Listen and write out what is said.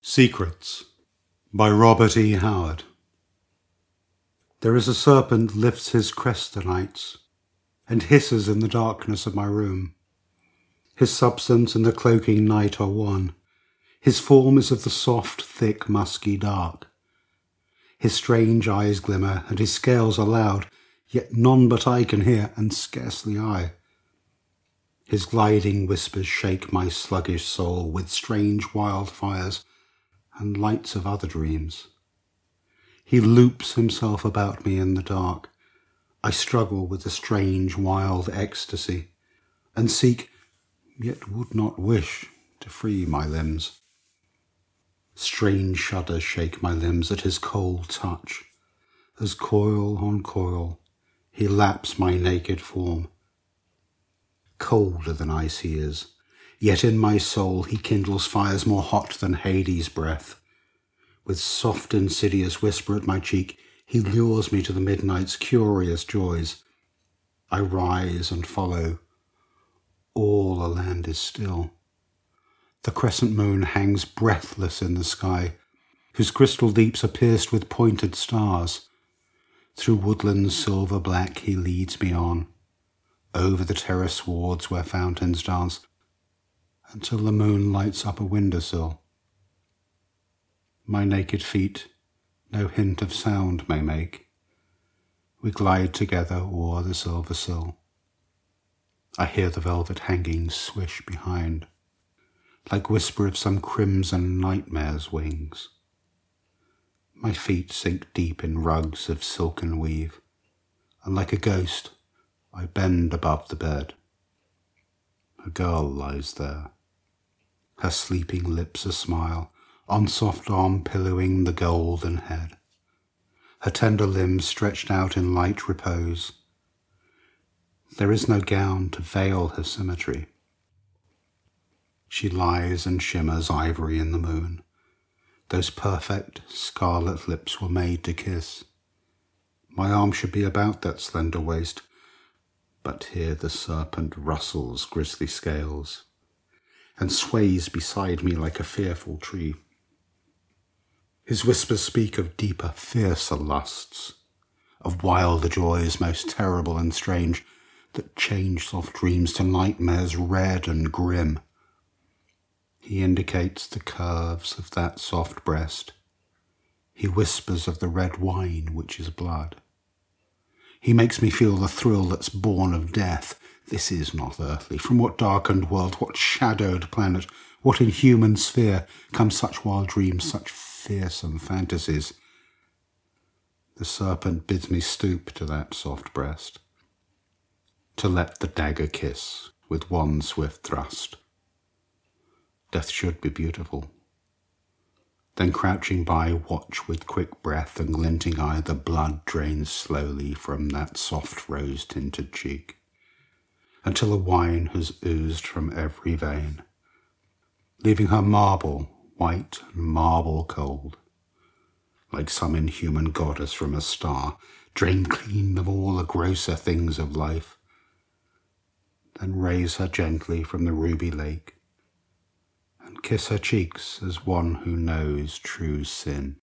Secrets by Robert E. Howard. There is a serpent lifts his crest o' nights, and hisses in the darkness of my room. His substance and the cloaking night are one. His form is of the soft, thick, musky dark. His strange eyes glimmer, and his scales are loud, yet none but I can hear, and scarcely I. His gliding whispers shake my sluggish soul with strange wildfires and lights of other dreams. He loops himself about me in the dark. I struggle with a strange wild ecstasy, and seek, yet would not wish, to free my limbs. Strange shudders shake my limbs at his cold touch, as coil on coil he laps my naked form. Colder than ice he is, yet in my soul he kindles fires more hot than Hades' breath. With soft insidious whisper at my cheek, he lures me to the midnight's curious joys. I rise and follow. All the land is still. The crescent moon hangs breathless in the sky, whose crystal deeps are pierced with pointed stars. Through woodlands silver black he leads me on, over the terrace swards where fountains dance, until the moon lights up a windowsill. My naked feet no hint of sound may make. We glide together o'er the silver sill. I hear the velvet hangings swish behind, like whisper of some crimson nightmare's wings. My feet sink deep in rugs of silken weave, and like a ghost I bend above the bed. A girl lies there, her sleeping lips a smile, on soft arm pillowing the golden head, her tender limbs stretched out in light repose. There is no gown to veil her symmetry. She lies and shimmers ivory in the moon. Those perfect scarlet lips were made to kiss. My arm should be about that slender waist, but here the serpent rustles grisly scales and sways beside me like a fearful tree. His whispers speak of deeper, fiercer lusts, of wilder joys most terrible and strange, that change soft dreams to nightmares red and grim. He indicates the curves of that soft breast. He whispers of the red wine which is blood. He makes me feel the thrill that's born of death. This is not earthly. From what darkened world, what shadowed planet, what inhuman sphere come such wild dreams, such fearsome fantasies? The serpent bids me stoop to that soft breast, to let the dagger kiss with one swift thrust. Death should be beautiful. Then crouching by, watch with quick breath and glinting eye the blood drains slowly from that soft rose-tinted cheek, until the wine has oozed from every vein, leaving her marble white and marble cold, like some inhuman goddess from a star, drained clean of all the grosser things of life. Then raise her gently from the ruby lake, and kiss her cheeks as one who knows true sin.